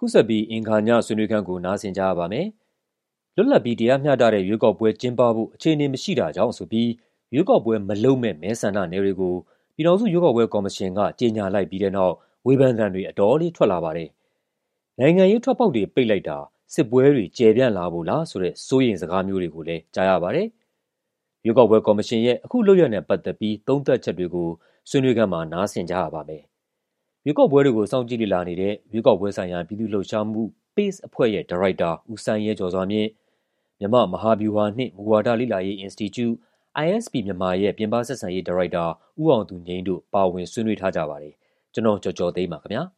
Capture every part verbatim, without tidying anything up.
ခုဆက်ပြီးအင်္ဂါညဆွေးနွေးခန်းကိုနားဆင်ကြရပါမယ်။လွတ်လပ်ပြီးတရားမျှတတဲ့ရွေးကောက်ပွဲကျင်းပဖို့အခြေအနေမရှိတာကြောင့်ဆိုပြီးရွေးကောက်ပွဲမလုပ်မဲ့မဲဆန္ဒနယ်တွေကိုပြည်ထောင်စုရွေးကောက်ပွဲကော်မရှင်ကကြေညာလိုက်ပြီးတဲ့နောက်ဝေဖန်သံတွေအတော်လေးထွက်လာပါတယ်။နိုင်ငံရေးထွက်ပေါက်တွေပိတ်လိုက်တာစစ်ပွဲတွေကျယ်ပြန့်လာဖို့လားဆိုတဲ့စိုးရိမ်စကားမျိုးတွေကိုလည်းကြားရပါတယ်။ရွေးကောက်ပွဲကော်မရှင်ရဲ့အခုလုပ်ရတဲ့ပတ်သက်ပြီးသုံးသပ်ချက်တွေကိုဆွေးနွေးခန်းမှာနားဆင်ကြရပါမယ်။ရွေးကောက်ပွဲတွေကိုစောင့်ကြည့်လေ့လာနေတဲ့ရွေးကောက်ပွဲဆိုင်ရာပြည်သူ့လှုပ်ရှားမှု Pace အဖွဲ့ရဲ့ဒါရိုက်တာဦးစန်းရဲကျော်စွာမြင့်မြန်မာမဟာဗျူဟာနှင့်မူဝါဒလေ့လာရေး Institute အိုင် အက်စ် ပီ မြန်မာရဲ့ပြင်ပဆက်ဆံရေးဒါရိုက်တာဦးအောင်သူငြိမ်းတို့ပါဝင်ဆွေးနွေးထားကြပါတယ်။ကျွန်တော်ကြော်ကြော်သိမ်းပါခင်ဗျာ။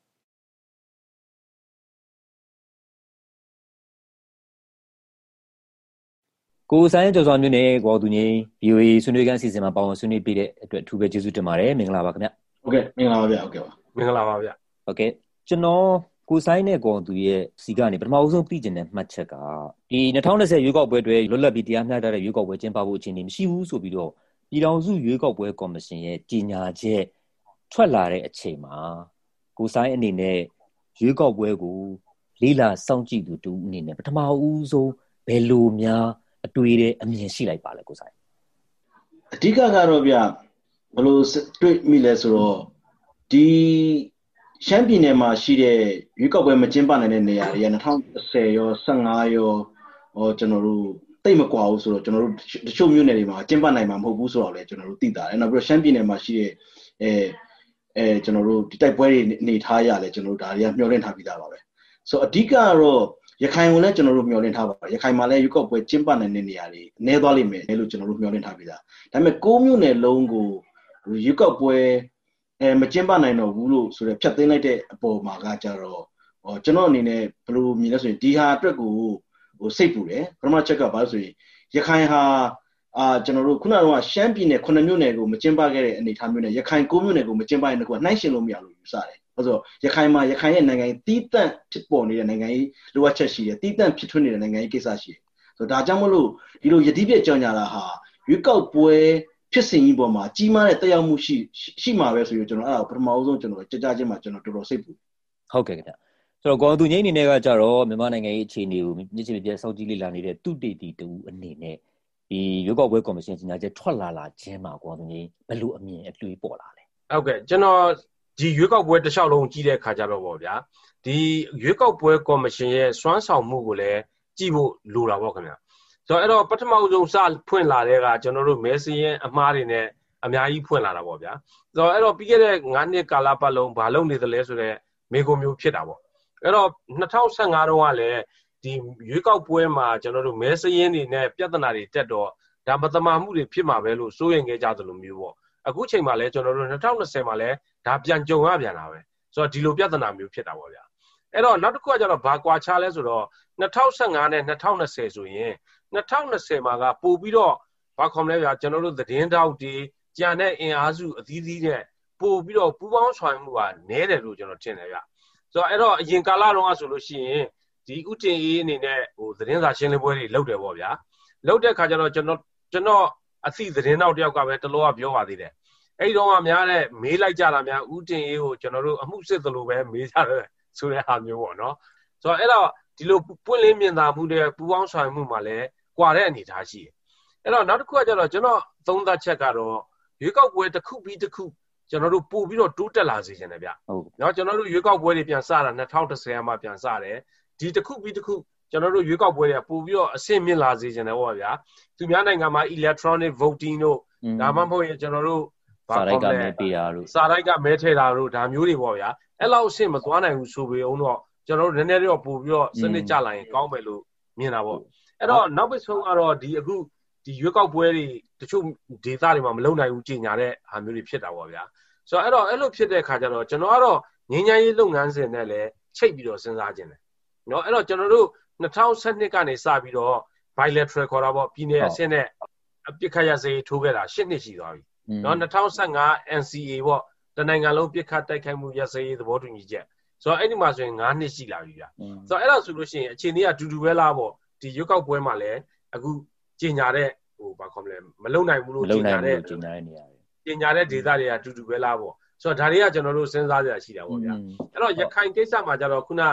ကိုစန်းရဲကျော်စွာမြင့်နဲ့ကိုအောင်သူငြိမ်း ဗီအိုအေ ဆွေးနွေးခန်းအစီအစဉ်မှာပါဝင်ဆွေးနွေးပေးတဲ့အတွက်အထူးပဲကျေးဇူးတင်ပါတယ်။မင်္ဂလာပါခင်ဗျ။ဟုတ်ကဲ့မင်္ဂလာပါဗျ။ဟုတ်ကဲ့ပါ။မင်္ဂလာပါဗျ။ဟုတ်ကဲ့ကျွန်တော်ကိုဆိုင်နဲ့ကောင်သူရဲ့စီကနေပထမအဆုံးသိကျင်တဲ့မှတ်ချက်ကဒီ၂၀၂၀ရွေးကောက်ပွဲတွေလွတ်လပ်ပြီးတရားမျှတတဲ့ရွေးကောက်ပွဲကျင်းပဖို့အခြေအနေမရှိဘူးဆိုပြီးတော့ပြည်ထောင်စုရွေးကောက်ပွဲကော်မရှင်ရဲ့ကြေညာချက်ထွက်လာတဲ့အချိန်မှာကိုဆိုင်အနေနဲ့ရွေးကောက်ပွဲကိုလေးလာစောင့်ကြည့်သူတူအနေနဲ့ပထမဦးဆုံးဘယ်လိုများအတွေ့တဲ့အမြင်ရှိလိုက်ပါလဲကိုဆိုင်အဓိကကတော့ဗျဘယ်လိုတွေ့မိလဲဆိုတော့ဒီရှမ်းပြည်နယ်မှာရှိတဲ့ရွေးကောက်ပွဲမကျင်းပနိုင်တဲ့နေရာတွေက၂၀၁၀ရော၁၅ရောဟောကျွန်တော်တို့တိတ်မကွာဘူးဆိုတော့ကျွန်တော်တို့တချို့မြို့နယ်တွေမှာကျင်းပနိုင်မှာမဟုတ်ဘူးဆိုတော့လည်းကျွန်တော်တို့သိတာတယ်နောက်ပြီးတော့ရှမ်းပြည်နယ်မှာရှိတဲ့အဲအဲကျွန်တော်တို့ဒီတိုက်ပွဲတွေနေထားရလဲကျွန်တော်တို့ဒါတွေကမျှော်လင့်ထားပြီးသားပါပဲဆိုတော့အဓိကကတော့ရခိုင်ကိုလည်းကျွန်တော်တို့မျှော်လင့်ထားပါတယ်ရခိုင်မှာလည်းရွေးကောက်ပွဲကျင်းပနိုင်တဲ့နေရာတွေနည်းသွားလိမ့်မယ်လို့ကျွန်တော်တို့မျှော်လင့်ထားပြီးသားဒါပေမဲ့၉မြို့နယ်လုံးကိုရွေးကောက်ပွဲအဲမကျင်းပနိုင်တော့ဘူးလို့ဆိုရဖြတ်သိမ်းလိုက်တဲ့အပေါ်မှာကကြတော့ဟောကျွန်တော်အနေနဲ့ဘယ်လိုမြင်လဲဆိုရင်ဒီဟာအတွက်ကိုဟိုစိတ်ပူတယ်ပထမချက်ကဘာလို့ဆိုရင်ရခိုင်ဟာအာကျွန်တော်တို့ခုနကရှမ်းပြည်နယ်ခုနှစ်မြို့နယ်ကိုမကျင်းပခဲ့တဲ့အနေအထားမျိုးနဲ့ရခိုင်၉မြို့နယ်ကိုမကျင်းပရင်တော့နှိုင်းရှင်လို့မရလို့ယူဆတယ်။ဘာလို့ဆိုရခိုင်မှာရခိုင်ရဲ့နိုင်ငံရေးတီးတန့်ဖြစ်ပေါ်နေတဲ့နိုင်ငံရေးလိုအပ်ချက်ရှိတယ်တီးတန့်ဖြစ်ထွန်းနေတဲ့နိုင်ငံရေးကိစ္စရှိတယ်။ဆိုတော့ဒါကြောင့်မလို့ဒီလိုယတိပြည့်ကြောင်ညာတာဟာရွေးကောက်ပွဲဖြစ်စဉ်ကြီးပေါ်မှာကြီးမားတဲ့တက်ရောက်မှုရှိရှိမှာပဲဆိုပြီးကျွန်တော်အဲ့ဒါပထမအဆုံးကျွန်တော်ကြကြချင်းမှာကျွန်တော်တော်တော်စိတ်ပူဟုတ်ကဲ့ခင်ဗျဆိုတော့ကောင်သူငိမ့်အနေနဲ့ကကြတော့မြန်မာနိုင်ငံရေးအခြေအနေကိုမြစ်ချစ်ပြည့်စောင့်ကြည့်လေ့လာနေတဲ့သူတေတီတူအနေနဲ့ဒီရွေးကောက်ပွဲကော်မရှင်ကြီးညာချက်ထွက်လာလာခြင်းမှာကောင်သူငိမ့်ဘယ်လိုအမြင်အတွေ့ပေါ်လာလဲဟုတ်ကဲ့ကျွန်တော်ဒီရွေးကောက်ပွဲတစ်လျှောက်လုံးကြည့်တဲ့အခါကျတော့ပေါ့ဗျာဒီရွေးကောက်ပွဲကော်မရှင်ရဲ့စွမ်းဆောင်မှုကိုလည်းကြည့်ဖို့လိုတာပေါ့ခင်ဗျာဆိုတော့အဲ့တော့ပထမဆုံးစဖွင့်လာတဲ့ကကျွန်တော်တို့မဲစင်းအမှားတွေနဲ့အများကြီးဖွင့်လာတာပေါ့ဗျာဆိုတော့အဲ့တော့ပြီးခဲ့တဲ့၅နှစ်ကာလပတ်လုံးဘာလုပ်နေသလဲဆိုတော့မေကွန်မျိုးဖြစ်တာပေါ့အဲ့တော့၂၀၁၅တုန်းကလည်းဒီရွေးကောက်ပွဲမှာကျွန်တော်တို့မဲစင်းတွေနဲ့ပြဿနာတွေတက်တော့ဒါမတမာမှုတွေဖြစ်မှာပဲလို့စိုးရိမ်ခဲ့ကြသလိုမျိုးပေါ့အခုချိန်မှာလည်းကျွန်တော်တို့၂၀၂၀မှာလည်းဒါပြန်ကြုံရပြန်တာပဲဆိုတော့ဒီလိုပြဿနာမျိုးဖြစ်တာပေါ့ဗျာအဲ့တော့နောက်တစ်ခုကကျတော့ဘာကွာခြားလဲဆိုတော့၂၀၁၅နဲ့၂၀၂၀ဆိုရင်၂၀၂၀မှာကပို့ပြီးတော့ဘာခေါ်မလဲဗျာကျွန်တော်တို့သတင်းတောက်တွေကြံတဲ့အင်အားစုအသီးသီးနဲ့ပို့ပြီးတော့ပူးပေါင်းဆောင်မှုကနည်းတယ်လို့ကျွန်တော်ထင်တယ်ဗျဆိုတော့အဲ့တော့အရင်ကာလတုန်းကဆိုလို့ရှိရင်ဒီဥတင်အေးအနေနဲ့ဟိုသတင်းစာရှင်းလင်းပွဲတွေလုပ်တယ်ပေါ့ဗျာလုပ်တဲ့ခါကျတော့ကျွန်တော်ကျွန်တော်အသိသတင်းတောက်တယောက်ကပဲတလောကပြောပါသေးတယ်အဲ့ဒီတော့ကများတဲ့မေးလိုက်ကြတာများဥတင်အေးကိုကျွန်တော်တို့အမှုစစ်သလိုပဲမေးကြတယ်ဆိုတဲ့ဟာမျိုးပေါ့နော်ဆိုတော့အဲ့တော့ဒီလိုပွင့်လင်းမြင်သာမှုတွေပူးပေါင်းဆောင်မှုမှာလည်းကွာတဲ့အနေအထားရှိတယ်အဲ့တော့နောက်တစ်ခုကကျတော့ကျွန်တော်သုံးသပ်ချက်ကတော့ရွေးကောက်ပွဲတစ်ခုပြီးတစ်ခုကျွန်တော်တို့ပို့ပြီးတော့တိုးတက်လာစေချင်တယ်ဗျဟုတ်เนาะကျွန်တော်တို့ရွေးကောက်ပွဲတွေပြန်စတာ၂၀၁၀မှာပြန်စတယ်ဒီတစ်ခုပြီးတစ်ခုကျွန်တော်တို့ရွေးကောက်ပွဲတွေပို့ပြီးတော့အဆင့်မြင့်လာစေချင်တယ်ပေါ့ဗျာသူများနိုင်ငံမှာ electronic voting တို့ဒါမှမဟုတ်ရင်ကျွန်တော်တို့စာရိုက်ကမဲပေးတာတို့စာရိုက်ကမဲထည့်တာတို့ဒါမျိုးတွေပေါ့ဗျာအဲ့လောက်အဆင့်မသွားနိုင်ဘူးဆိုပေအောင်တော့ကျွန်တော်တို့နည်းနည်းတော့ပို့ပြီးတော့စနစ်ကျလာရင်ကောင်းမယ်လို့မြင်တာပေါ့အဲ့တော့နောက်ပိတ်ဆုံးကတော့ဒီအခုဒီရွေးကောက်ပွဲတွေတချို့ဒေသတွေမှာမလုံနိုင်ဘူးကြီးညာတဲ့ဟာမျိုးတွေဖြစ်တာပေါ့ဗျာဆိုတော့အဲ့တော့အဲ့လိုဖြစ်တဲ့အခါကျတော့ကျွန်တော်ကတော့ငင်းညာရေးလုပ်ငန်းစဉ်နဲ့လည်းချိတ်ပြီးတော့စဉ်းစားခြင်းတယ်เนาะအဲ့တော့ကျွန်တော်တို့၂၀၁၂ကနေစပြီးတော့ bilateral ခေါ်တာပေါ့ပြည်နယ်အဆင့်နဲ့အပစ်ခတ်ရပ်စဲရေးထိုးခဲ့တာ၈နှစ်ရှိသွားပြီเนาะ၂၀၁၅ N C A ပေါ့တနိုင်ငံလုံးပစ်ခတ်တိုက်ခိုက်မှုရပ်စဲရေးသဘောတူညီချက်ဆိုတော့အဲ့ဒီမှာဆိုရင်၅နှစ်ရှိလာပြီဗျဆိုတော့အဲ့ဒါဆိုလို့ရှိရင်အခြေအနေကတူတူပဲလားပေါ့ဒီရွေးကောက်ပွဲမှာလည်းအခုကြီးညာတဲ့ဟိုဘာခေါ်မလဲမလုံနိုင်ဘူးလို့ကြီးညာတဲ့ကြီးညာတဲ့နေရာတွေကြီးညာတဲ့ဒေသတွေကတူတူပဲလားပေါ့ဆိုတော့ဒါတွေကကျွန်တော်တို့စဉ်းစားကြရရှိတာပေါ့ဗျာအဲ့တော့ရခိုင်ကိစ္စမှာကျတော့ခုန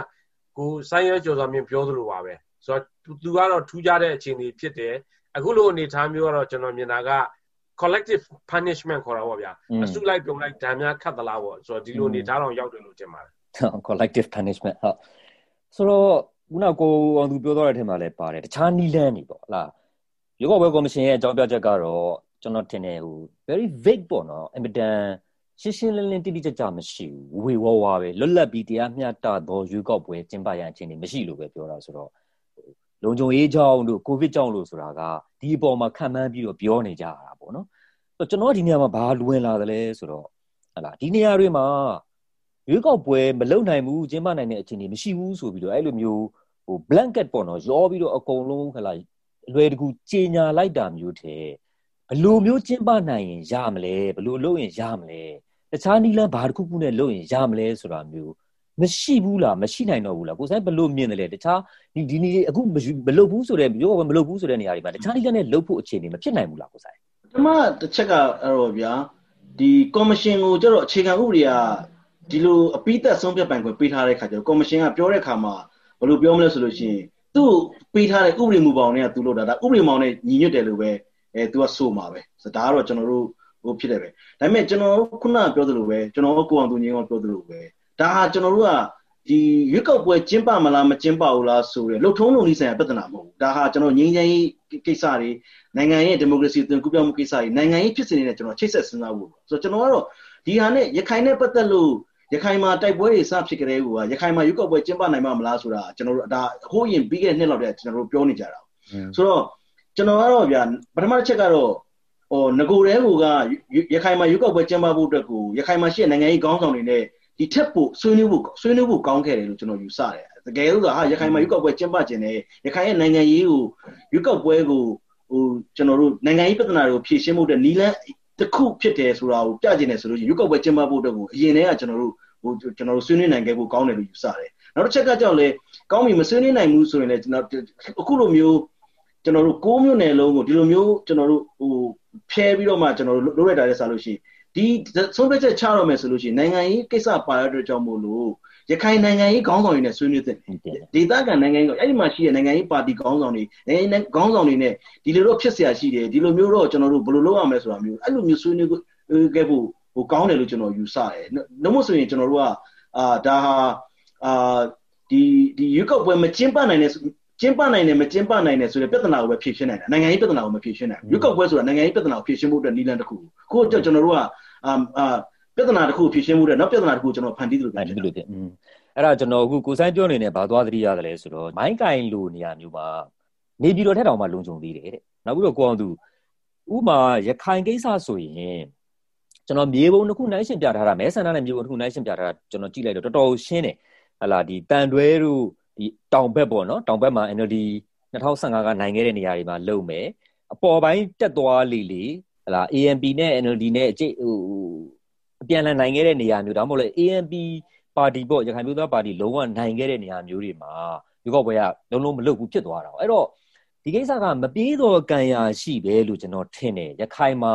ကိုစိုင်းရဲကျော်စွာမြင့်ပြောသလိုပါပဲဆိုတော့သူကတော့ထူးခြားတဲ့အခြေအနေဖြစ်တယ်အခုလိုအနေထားမျိုးကတော့ကျွန်တော်မြင်တာက collective punishment ခေါ်တာပေါ့ဗျာအစုလိုက်ပြုံလိုက်ဒဏ်များခတ်သလားပေါ့ဆိုတော့ဒီလိုအနေထားတော့ရောက်တယ်လို့ထင်ပါတယ် collective punishment ဟုတ်ဆိုတော့ခုနကိုအောင်သူပြောသွားတဲ့အထက်မှာလည်းပါတယ်တခြားနီလန်းနေပေါ့ဟုတ်လားရွေးကောက်ပွဲကော်မရှင်ရဲ့အကြောင်းပြချက်ကတော့ကျွန်တော်ထင်တယ်ဟို very vague ပေါ့နော်အင်မတန်ရှင်းရှင်းလင်းလင်းတိတိကျကျမရှိဘူးဝေဝါးဝါပဲလွတ်လပ်ပြီးတရားမျှတသောရွေးကောက်ပွဲကျင်းပရန်အခြေအနေမရှိလို့ပဲပြောတာဆိုတော့လုံခြုံရေးကြောင့်တို့ကိုဗစ်ကြောင့်လို့ဆိုတာကဒီအပေါ်မှာခံမှန်းပြီးတော့ပြောနေကြရတာပေါ့နော်ဆိုတော့ကျွန်တော်ဒီနေရာမှာဘာလွင်လာသလဲဆိုတော့ဟုတ်လားဒီနေရာတွေမှာရွေးကောက်ပွဲမလုပ်နိုင်ဘူးကျင်းပနိုင်တဲ့အခြေအနေမရှိဘူးဆိုပြီးတော့အဲ့လိုမျိုးဟို blanket ပေါ့နော်ရောပြီးတော့အကုန်လုံးဟုတ်လားအလွယ်တကူကြေညာလိုက်တာမျိုးတဲ့ဘယ်လိုမျိုးကျင်းပနိုင်ရင်ရမလဲဘယ်လိုလုပ်ရင်ရမလဲတခြားနီလန်းဘာတစ်ခုခုနဲ့လုပ်ရင်ရမလဲဆိုတာမျိုးမရှိဘူးလားမရှိနိုင်တော့ဘူးလားကိုဆိုင်ဘယ်လိုမြင်တယ်လဲတခြားဒီဒီနေ့အခုမလုပ်ဘူးဆိုတဲ့မျိုးမလုပ်ဘူးဆိုတဲ့နေရာတွေမှာတခြားနီလန်းနဲ့လုပ်ဖို့အခြေအနေမဖြစ်နိုင်ဘူးလားကိုဆိုင်ဒီမှာတစ်ချက်ကအဲ့တော့ဗျာဒီကော်မရှင်ကိုကျတော့အခြေခံဥပဒေကဒီလိုအပိသက်ဆုံးဖြတ်ပိုင်ခွင့်ပေးထားတဲ့ခါကျတော့ကော်မရှင်ကပြောတဲ့ခါမှာဘယ်လိုပြောမလဲဆိုလို့ရှိရင်သူ့ပေးထားတဲ့ဥပဒေမူပေါင်းတွေကသူလို့တာဒါဥပဒေပေါင်းနဲ့ညီညွတ်တယ်လို့ပဲအဲသူကဆိုမှာပဲဆိုဒါကတော့ကျွန်တော်တို့ဟိုဖြစ်တယ်ပဲဒါပေမဲ့ကျွန်တော်ခုနကပြောသလိုပဲကျွန်တော်ကိုအောင်သူငင်းအောင်ပြောသလိုပဲဒါဟာကျွန်တော်တို့ကဒီရွေးကောက်ပွဲကျင်းပမလားမကျင်းပဘူးလားဆိုရယ်လှုပ်ထုံးလုံနည်းဆိုင်ရာပြဿနာမဟုတ်ဘူးဒါဟာကျွန်တော်ငြိမ်းချမ်းရေးကိစ္စတွေနိုင်ငံရဲ့ဒီမိုကရေစီအသွင်ကူးပြောင်းမှုကိစ္စတွေနိုင်ငံရေးဖြစ်စဉ်တွေနဲ့ကျွန်တော်ချိတ်ဆက်စဉ်းစားဖို့ဆိုတော့ကျွန်တော်ကတော့ဒီဟာနဲ့ရခိုင်နဲ့ပတ်သက်လို့ရခိုင်မှာတိုက်ပွဲတွေစဖြစ်ကြတဲ့ဟိုကရခိုင်မှာရွေးကောက်ပွဲကျင်းပနိုင်မှာမလားဆိုတာကျွန်တော်တို့ဒါဟိုးရင်ပြီးခဲ့တဲ့နှစ်လောက်တည်းကျွန်တော်တို့ပြောနေကြတာဆိုတော့ကျွန်တော်ကတော့ဗျာပထမတစ်ချက်ကတော့ဟိုငကိုတဲကိုကရခိုင်မှာရွေးကောက်ပွဲကျင်းပဖို့အတွက်ကိုရခိုင်မှာရှိတဲ့နိုင်ငံရေးခေါင်းဆောင်တွေနဲ့ဒီထက်ပိုဆွေးနွေးဖို့ဆွေးနွေးဖို့ကောင်းခဲ့တယ်လို့ကျွန်တော်ယူဆတယ်တကယ်လို့ကဟာရခိုင်မှာရွေးကောက်ပွဲကျင်းပခြင်းနဲ့ရခိုင်ရဲ့နိုင်ငံရေးကိုရွေးကောက်ပွဲကိုဟိုကျွန်တော်တို့နိုင်ငံရေးပြဿနာတွေကိုဖြေရှင်းဖို့အတွက်နီလန်းတစ်ခုဖြစ်တယ်ဆိုတာကိုပြကျင်တယ်ဆိုလို့ရှိရင်ရွေးကောက်ပွဲကျင်းပဖို့အတွက်ကိုအရင်တည်းကကျွန်တော်တို့ဟိုကျွန်တော်တို့ဆွေးနွေးနိုင်ခဲ့ဖို့ကောင်းတယ်လို့ယူဆတယ်နောက်တစ်ချက်ကကြောင့်လေကောင်းပြီမဆွေးနွေးနိုင်ဘူးဆိုရင်လည်းကျွန်တော်အခုလိုမျိုးကျွန်တော်တို့ကိုးမျိုးနယ်လုံးကိုဒီလိုမျိုးကျွန်တော်တို့ဟိုဖျဲပြီးတော့မှကျွန်တော်တို့လုပ်ရတာလည်းစားလို့ရှိရင်ဒီဆုံးဖြတ်ချက်ချတော့မယ်ဆိုလို့ရှိရင်နိုင်ငံရေးကိစ္စပါရတဲ့ကြောင့်မို့လို့ရခိုင်နိုင်ငံရေးခေါင်းဆောင်တွေနဲ့ဆွေးနွေးတဲ့ဒေသခံနိုင်ငံရေးအဲ့ဒီမှာရှိတဲ့နိုင်ငံရေးပါတီခေါင်းဆောင်တွေနိုင်ငံခေါင်းဆောင်တွေနဲ့ဒီလိုတော့ဖြစ်เสียရှိတယ်ဒီလိုမျိုးတော့ကျွန်တော်တို့ဘယ်လိုလုပ်ရမလဲဆိုတာမျိုးအဲ့လိုမျိုးဆွေးနွေးခဲ့ဖို့ဟိုကောင်းတယ်လို့ကျွန်တော်ယူဆတယ်နှမို့ဆိုရင်ကျွန်တော်တို့ကအာဒါဟာအာဒီဒီရွေးကောက်ပွဲမကျင်းပနိုင်တဲ့ကျင်းပနိုင်တယ်မကျင်းပနိုင်တယ်ဆိုတဲ့ပြဿနာကိုပဲဖြေရှင်းနိုင်တာနိုင်ငံရေးပြဿနာကိုမဖြေရှင်းနိုင်ဘူးရွေးကောက်ပွဲဆိုတာနိုင်ငံရေးပြဿနာကိုဖြေရှင်းဖို့အတွက်နည်းလမ်းတစ်ခုခုတော့ကျွန်တော်တို့ကအာအာပြဿနာတစ်ခုဖြေရှင်းမှုတဲ့နောက်ပြဿနာတစ်ခုကျွန်တော်ဖန်တီးသလိုပဲဖြစ်တယ်อืมအဲ့ဒါကျွန်တော်အခုကိုဆိုင်ပြောနေတယ်ဘာသွားသတိရတယ်လဲဆိုတော့မိုင်းကင်လိုနေရာမျိုးမှာနေပြည်တော်ထက်တောင်မှလုံခြုံသေးတယ်တဲ့နောက်ပြီးတော့ကိုအောင်သူဥမာရခိုင်ကိစ္စဆိုရင်ကျွန်တော်မြေပုံတစ်ခုနိုင်ရှင်ပြထားတာမဲဆန္ဒနဲ့မြေပုံတစ်ခုနိုင်ရှင်ပြထားတာကျွန်တော်ကြည့်လိုက်တော့တော်တော်ရှင်းတယ်ဟလာဒီတန်တွဲတို့ဒီတောင်ဘက်ပေါ့နော်တောင်ဘက်မှာ N L D ၂၀၁၅ကနိုင်ခဲ့တဲ့နေရာတွေမှာလုံမယ်အပေါ်ပိုင်းတက်သွားလေလေဟလာ A N P နဲ့ N L D နဲ့အကျိဟိုအပြန်လည်နိုင်ခဲ့တဲ့နေရာမျိုးဒါမှမဟုတ်လေ A N P ပါတီပေါ့ရခိုင်မျိုးသားပါတီလုံးဝနိုင်ခဲ့တဲ့နေရာမျိုးတွေမှာရွေးကောက်ပွဲကလုံးလုံးမလုပ်ဘူးဖြစ်သွားတာ။အဲ့တော့ဒီကိစ္စကမပြေးတော့ကံရာရှိပဲလို့ကျွန်တော်ထင်တယ်ရခိုင်မှာ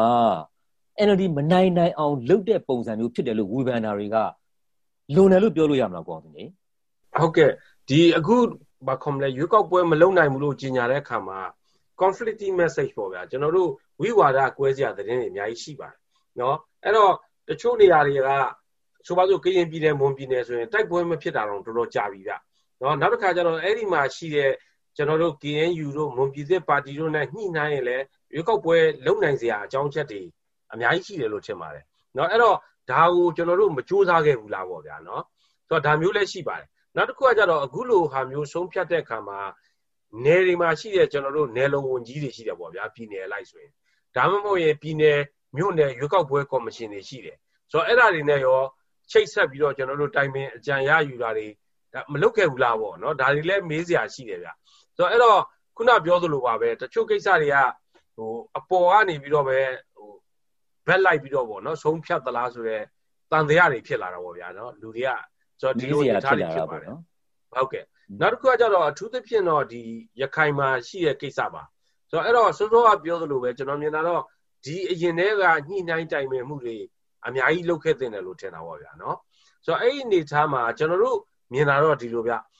N L D မနိုင်နိုင်အောင်လုပ်တဲ့ပုံစံမျိုးဖြစ်တယ်လို့ဝေဖန်တာတွေကလွန်တယ်လို့ပြောလို့ရမလားကောင်းသူကြီးဟုတ်ကဲ့ဒီအခုဘာခေါမလဲရွေးကောက်ပွဲမလုပ်နိုင်ဘူးလို့ကြေညာတဲ့အခါမှာ conflicting message ပေါ့ဗျာကျွန်တော်တို့ဝိဝါဒကွဲစရာသတင်းတွေအများကြီးရှိပါတယ်နော်အဲ့တော့တချို့နေရာတွေကဆိုပါစို့ကရင်ပြည်နယ်မွန်ပြည်နယ်ဆိုရင်တိုက်ပွဲမဖြစ်တာတော့တော်တော်ကြာပြီဗျနော်နောက်တစ်ခါကျတော့အဲ့ဒီမှာရှိတဲ့ကျွန်တော်တို့ K N U တို့မွန်ပြည်သစ်ပါတီတို့နဲ့ညှိနှိုင်းရင်လည်းရွေးကောက်ပွဲလုပ်နိုင်စရာအကြောင်းချက်တွေအများကြီးရှိတယ်လို့ထင်ပါတယ်နော်အဲ့တော့ဒါကိုကျွန်တော်တို့မစူးစမ်းခဲ့ဘူးလားပေါ့ဗျာနော်ဆိုတော့ဒါမျိုးလည်းရှိပါတယ်နောက်တစ်ခုကကျတော့အခုလိုဟာမျိုးဆုံးဖြတ်တဲ့အခါမှာနယ်တွေမှာရှိတဲ့ကျွန်တော်တို့နယ်လုံဝန်ကြီးတွေရှိတယ်ပေါ့ဗျာပြည်နယ်လိုက်ဆိုရင်ဒါမှမဟုတ်ရင်ပြည်နယ်မြို့နယ်ရွေးကောက်ပွဲကော်မရှင်တွေရှိတယ်ဆိုတော့အဲ့ဒါတွေနဲ့ရောချိတ်ဆက်ပြီးတော့ကျွန်တော်တို့တိုင်ပင်အကြံရယူတာတွေဒါမလုပ်ခဲ့ဘူးလားပေါ့နော်ဒါတွေလည်းမေးစရာရှိတယ်ဗျဆိုတော့အဲ့တော့ခုနပြောသလိုပါပဲတချို့ကိစ္စတွေကဟိုအပေါ်ကနေပြီးတော့ပဲဟိုဘက်လိုက်ပြီးတော့ပေါ့နော်ဆုံးဖြတ်သလားဆိုတော့တန်တရားတွေဖြစ်လာတာပေါ့ဗျာနော်လူတွေကဆိုတော့ဒီလိုအနေထားတွေဖြစ်ပါတယ်ဟုတ်ကဲ့နောက်တစ်ခုကကျတော့အထူးသဖြင့်တော့ဒီရခိုင်မှာရှိတဲ့ကိစ္စပါဆိုတော့အဲ့တော့စိုးစိုးကပြောသလိုပဲကျွန်တော်မြင်တာတော့ဒီအရင်တည်းကညှိနှိုင်းတိုင်ပင်မှုတွေအများကြီးလုပ်ခဲ့တဲ့တယ်လို့ထင်တာပေါ့ဗျာနော်ဆိုတော့အဲ့ဒီအနေထားမှာကျွန်တော်တို့မြင်တာတော့ဒီလိုဗျ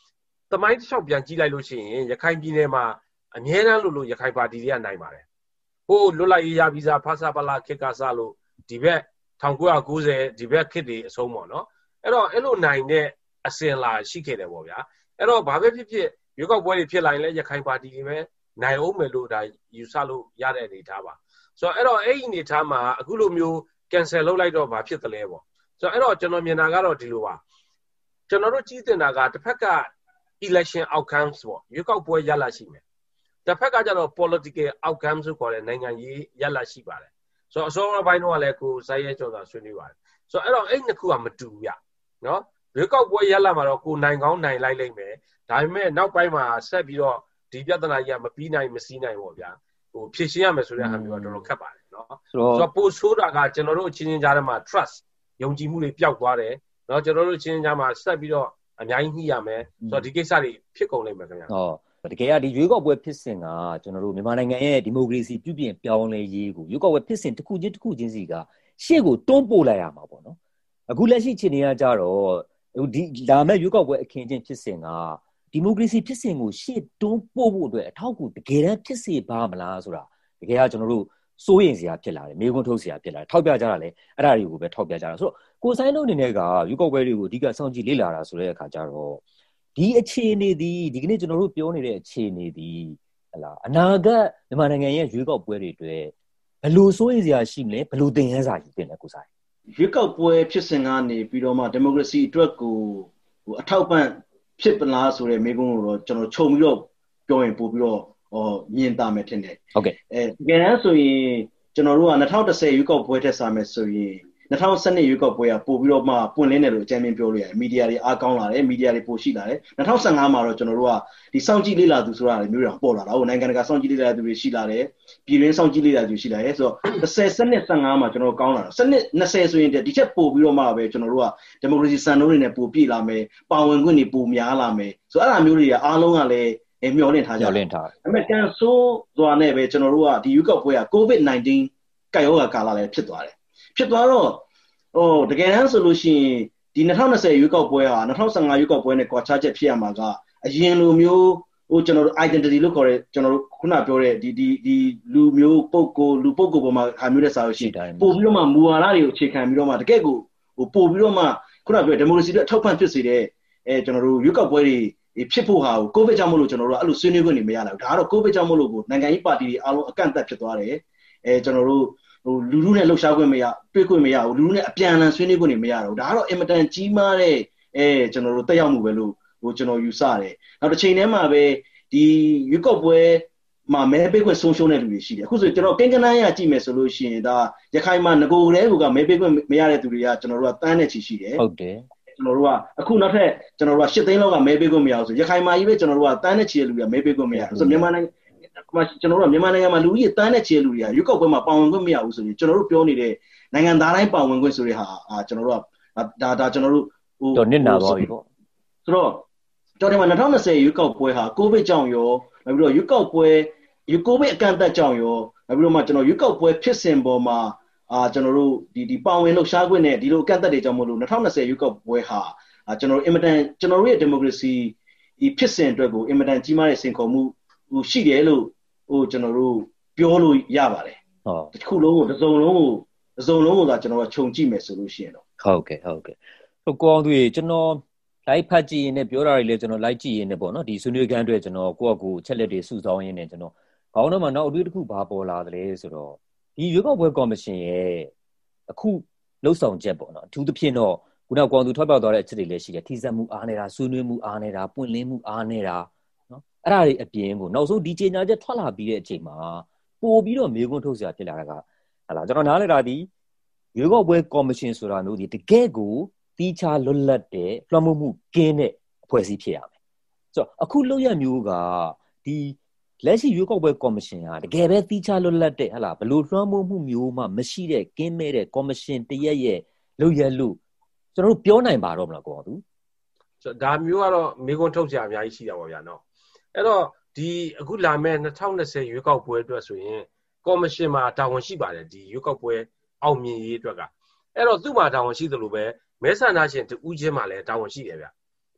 သမိုင်းတစ်လျှောက်ပြန်ကြည့်လိုက်လို့ရှိရင်ရခိုင်ပြည်နယ်မှာအများအားလို့လို့ရခိုင်ပါတီတွေကနိုင်ပါတယ်ဟိုလွတ်လိုက်ရေးရဗီဇာဖာစာပလာခေတ်ကစားလို့ဒီဘက်၁၉၉၀ဒီဘက်ခေတ်တွေအဆုံးပေါ့နော်အဲ့တော့အဲ့လိုနိုင်တဲ့အစင်လာရှိခဲ့တယ်ပေါ့ဗျာအဲ့တော့ဘာပဲဖြစ်ဖြစ်ရွေးကောက်ပွဲတွေဖြစ်လာရင်လည်းရခိုင်ပါတီတွေပဲနိုင်အောင်မယ်လို့ဒါယူဆလို့ရတဲ့အနေထားပါဆိုတော့အဲ့တော့အဲ့ဒီအနေထားမှာအခုလိုမျိုး cancel လုပ်လိုက်တော့ဘာဖြစ်သလဲပေါ့ဆိုတော့အဲ့တော့ကျွန်တော်မြင်တာကတော့ဒီလိုပါကျွန်တော်တို့ကြည့်တင်တာကတစ်ဖက်က election outcomes ပေါ့ရွေးကောက်ပွဲရလဒ်ရှိမယ်တစ်ဖက်ကကျတော့ political outcomes ဆိုခေါ်တဲ့နိုင်ငံရေးရလဒ်ရှိပါတယ်ဆိုတော့အစောပိုင်းတော့လည်းကိုစိုင်းရဲကျော်သာဆွေးနွေးပါတယ်ဆိုတော့အဲ့တော့အဲ့နှစ်ခုကမတူဘူးဗျနော်ရွေးကောက်ပွဲရလဒ်မှာတော့ကိုနိုင်ကောင်းနိုင်လိုက်လိမ့်မယ်ဒါပေမဲ့နောက်ပိုင်းမှာဆက်ပြီးတော့ဒီပြဿနာကြီးကမပြီးနိုင်မစည်းနိုင်ပေါ့ဗျာဟိုဖြည့်ရှင်းရမယ်ဆိုတဲ့ဟာမျိုးကတော်တော်ခက်ပါတယ်နော်ဆိုတော့ပို့ဆိုးတာကကျွန်တော်တို့ချင်းချင်းကြားထဲမှာ trust ယုံကြည်မှုတွေပျောက်သွားတယ်နော်ကျွန်တော်တို့ချင်းချင်းကြားမှာဆက်ပြီးတော့အများကြီးညှိရမယ်ဆိုတော့ဒီကိစ္စတွေဖြစ်ကုန်လိမ့်မယ်ခင်ဗျာဟုတ်တကယ်ကဒီရွေးကောက်ပွဲဖြစ်စဉ်ကကျွန်တော်တို့မြန်မာနိုင်ငံရဲ့ဒီမိုကရေစီပြုပြင်ပြောင်းလဲရေးကိုရွေးကောက်ပွဲဖြစ်စဉ်တစ်ခုချင်းတစ်ခုချင်းစီကရှေ့ကိုတွန်းပို့လိုက်ရမှာပေါ့နော်အခုလက်ရှိအခြေအနေကကြတော့ဟိုဒီလာမဲ့ရွေးကောက်ပွဲအခင်းချင်းဖြစ်စဉ်ကဒီမိုကရေစီဖြစ်စဉ်ကိုရှေ့တွန်းပို့ဖို့အတွက်အထောက်အကူတကယ်တမ်းဖြစ်စေပါမလားဆိုတာတကယ်ကကျွန်တော်တို့စိုးရိမ်စရာဖြစ်လာတယ်မေးခွန်းထုတ်စရာဖြစ်လာတယ်ထောက်ပြကြတာလေအဲ့ဒါတွေကိုပဲထောက်ပြကြတာဆိုတော့ကိုဆိုင်လုံးအနေနဲ့ကရွေးကောက်ပွဲတွေကိုအဓိကစောင့်ကြည့်လေ့လာတာဆိုတဲ့အခါကျတော့ဒီအခြေအနေဒီဒီကနေ့ကျွန်တော်တို့ပြောနေတဲ့အခြေအနေဒီဟလာအနာဂတ်မြန်မာနိုင်ငံရဲ့ရွေးကောက်ပွဲတွေအတွက်ဘယ်လိုစိုးရိမ်စရာရှိမလဲဘယ်လိုသင်ခန်းစာယူတင်လဲကိုဆိုင်ရွေးကောက်ပွဲဖြစ်စဉ်ကနေပြီးတော့မှဒီမိုကရေစီအတွက်ကိုဟိုအထောက်ပံ့ဖြစ်ပလားဆိုတဲ့မေးခွန်းကိုတော့ကျွန်တော်ခြုံပြီးတော့ပြောရင်ပို့ပြီးတော့ဟောမြင်တာမယ်ထင်တယ်ဟုတ်ကဲ့အဲတကယ်တမ်းဆိုရင်ကျွန်တော်တို့က၂၀၁၀ရွေးကောက်ပွဲထက်စာမယ်ဆိုရင်၂၀၁၂ရွေးကောက်ပွဲကပို့ပြီးတော့မှပွင့်လင်းတယ်လို့အကြမ်းမြင်ပြောလို့ရတယ်မီဒီယာတွေအားကောင်းလာတယ်မီဒီယာတွေပိုရှိလာတယ်၂၀၁၅မှာတော့ကျွန်တော်တို့ကဒီစောင့်ကြည့်လေ့လာသူဆိုတာမျိုးတွေပေါ်လာတာဟိုနိုင်ငံတကာစောင့်ကြည့်လေ့လာသူတွေရှိလာတယ်ပြည်တွင်းစောင့်ကြည့်လေ့လာသူရှိလာတယ်ဆိုတော့၁၀စနစ်၁၅မှာကျွန်တော်တို့ကောင်းလာတာစနစ်၂၀ဆိုရင်ဒီချက်ပို့ပြီးတော့မှပဲကျွန်တော်တို့ကဒီမိုကရေစီစံနှုန်းတွေနဲ့ပို့ပြည့်လာမယ်ပါဝင်ခွင့်တွေပိုများလာမယ်ဆိုတော့အဲ့လိုမျိုးတွေကအားလုံးကလည်းအဲမျှော်လင့်ထားကြတယ်မျှော်လင့်ထားဒါပေမဲ့ကန်ဆိုးသွားနဲ့ပဲကျွန်တော်တို့ကဒီ Youth ပွဲက COVID 19 ကပ်ရောဂါကာလလည်းဖြစ်သွားတယ်ဖြစ်သွားတော့ဟိုတကယ်တမ်းဆိုလို့ရှိရင်ဒီ၂၀၂၀ရွေးကောက်ပွဲဟာ၂၀၁၅ရွေးကောက်ပွဲနဲ့ကွာခြားချက်ဖြစ်ရမှာကအရင်လိုမျိုးဟိုကျွန်တော်တို့ identity လို့ခေါ်တဲ့ကျွန်တော်တို့ခုနပြောတဲ့ဒီဒီဒီလူမျိုးပုဂ္ဂိုလ်လူပုဂ္ဂိုလ်ပေါ်မှာဟာမျိုးတဲ့စာလို့ရှိရင်ပို့ပြီးတော့မှမူဝါဒတွေကိုအခြေခံပြီးတော့မှတကယ့်ကိုဟိုပို့ပြီးတော့မှခုနပြောဒီမိုကရေစီတွေအထောက်ပံ့ဖြစ်စေတဲ့အဲကျွန်တော်တို့ရွေးကောက်ပွဲတွေဖြစ်ဖို့ဟာကိုကိုဗစ်ကြောင့်မလို့ကျွန်တော်တို့အဲ့လိုဆွေးနွေးခွင့်တွေမရနိုင်ဘူးဒါကတော့ကိုဗစ်ကြောင့်မလို့ကိုနိုင်ငံရေးပါတီတွေအားလုံးအကန့်အသတ်ဖြစ်သွားတယ်အဲကျွန်တော်တို့ဟိုလူလူနဲ့လှုပ်ရှားခွင့်မရတွေ့ခွင့်မရဘူးလူလူနဲ့အပြန်အလှန်ဆွေးနွေးခွင့်တွေမရတော့ဒါကတော့အင်မတန်ကြီးမားတဲ့အဲကျွန်တော်တို့တက်ရောက်မှုပဲလို့ဟိုကျွန်တော်ယူဆတယ်နောက်တစ်ချိန်တည်းမှာပဲဒီရွေးကောက်ပွဲမှာမဲပေးခွင့်ဆုံးရှုံးတဲ့လူတွေရှိတယ်အခုဆိုကျွန်တော်ကိန်းကနန်းရကြည့်မယ်ဆိုလို့ရှိရင်ဒါရခိုင်မှာငကိုကလေးကမဲပေးခွင့်မရတဲ့သူတွေကကျွန်တော်တို့ကတန်းနဲ့ချီရှိတယ်ဟုတ်တယ်ကျွန်တော်တို့ကအခုနောက်ထပ်ကျွန်တော်တို့က၈သိန်းလောက်ကမဲပေးခွင့်မရဘူးဆိုရခိုင်မှာကြီးပဲကျွန်တော်တို့ကတန်းနဲ့ချီတဲ့လူတွေကမဲပေးခွင့်မရဘူးဆိုမြန်မာနိုင်ငံကျွန်တော်တို့ကမြန်မာနိုင်ငံမှာလူကြီးတန်းနဲ့ချီတဲ့လူတွေကရွေးကောက်ပွဲမှာပါဝင်ခွင့်မရဘူးဆိုရင်ကျွန်တော်တို့ပြောနေတဲ့နိုင်ငံသားတိုင်းပါဝင်ခွင့်ဆိုတဲ့ဟာအာကျွန်တော်တို့ကဒါဒါကျွန်တော်တို့ဟိုတော့နစ်နာသွားပြီပေါ့ဆိုတော့ကျွန်တော်ဒီမှာ၂၀၂၀ရွေးကောက်ပွဲဟာကိုဗစ်ကြောင့်ရောနောက်ပြီးတော့ရွေးကောက်ပွဲယူကိုဗစ်အကန့်အသတ်ကြောင့်ရောနောက်ပြီးတော့မှကျွန်တော်ရွေးကောက်ပွဲဖြစ်စဉ်ပေါ်မှာအာကျွန်တော်တို့ဒီဒီပါဝင်လှုပ်ရှားခွင့်နဲ့ဒီလိုအကန့်အသတ်တွေကြောင့်မလို့၂၀၂၀ရွေးကောက်ပွဲဟာအာကျွန်တော်တို့အင်မတန်ကျွန်တော်တို့ရဲ့ဒီမိုကရေစီဒီဖြစ်စဉ်အတွက်ကိုအင်မတန်ကြီးမားတဲ့စိန်ခေါ်မှုဟိုရှိတယ်လို့ဟိုကျွန်တော်တို့ပြောလို့ရပါတယ်ဟုတ်တစ်ခုလုံးကိုတစ်စုံလုံးကိုတစ်စုံလုံးကိုသာကျွန်တော်ကခြုံကြည့်မယ်ဆိုလို့ရှိရင်တော့ဟုတ်ကဲ့ဟုတ်ကဲ့ဟိုကိုအောင်သူရေကျွန်တော်လိုက်ဖတ်ကြည့်ရင်လည်းပြောတာတွေလည်းကျွန်တော်လိုက်ကြည့်ရင်လည်းပေါ့နော်ဒီဆွေးနွေးခန်းအတွက်ကျွန်တော်ကိုယ့်အကူအချက်လက်တွေစုဆောင်းရင်းနဲ့ကျွန်တော်ခေါင်းထဲမှာနောက်အတွေ့အကြုံဘာပေါ်လာသလဲဆိုတော့ဒီရွေးကောက်ပွဲကော်မရှင်ရဲ့အခုလှုပ်ဆောင်ချက်ပေါ့နော်အထူးသဖြင့်တော့ခုနကကောင်သူထွက်ပြောက်သွားတဲ့အချက်တွေလည်းရှိတယ်ထိစပ်မှုအားနေတာဆွေးနွေးမှုအားနေတာပွင့်လင်းမှုအားနေတာနော်အဲ့ဒါတွေအပြင်ကိုနောက်ဆုံးဒီကြေညာချက်ထွက်လာပြီးတဲ့အချိန်မှာပို့ပြီးတော့မေးခွန်းထုတ်စရာဖြစ်လာတာကဟာလားကျွန်တော်နားလည်တာဒီရွေးကောက်ပွဲကော်မရှင်ဆိုတာမျိုးဒီတကယ့်ကိုတီးခြားလွတ်လပ်တဲ့လွှမ်းမိုးမှုကင်းတဲ့အဖွဲ့အစည်းဖြစ်ရမယ်ဆိုတော့အခုလုပ်ရမျိုးကဒီလက်ရှိရွေးကောက်ပွဲကော်မရှင်ဟာတကယ်ပဲတီးခြားလွတ်လပ်တဲ့ဟလာဘလို့လွှမ်းမိုးမှုမျိုးမှမရှိတဲ့ကင်းမဲ့တဲ့ကော်မရှင်တရက်ရဲ့လုပ်ရလို့ကျွန်တော်တို့ပြောနိုင်ပါတော့မလားကောသူဆိုဒါမျိုးကတော့မေးခွန်းထုတ်စရာအများကြီးရှိတာပေါ့ဗျာနော်အဲ့တော့ဒီအခုလာမဲ့၂၀၂၀ရွေးကောက်ပွဲအတွက်ဆိုရင်ကော်မရှင်မှာတာဝန်ရှိပါတယ်ဒီရွေးကောက်ပွဲအောင်မြင်ရေးအတွက်ကအဲ့တော့သူ့မှာတာဝန်ရှိသလိုပဲမဲဆန္ဒရှင်တူးချင်းမှာလည်းတာဝန်ရှိတယ်ဗျနော်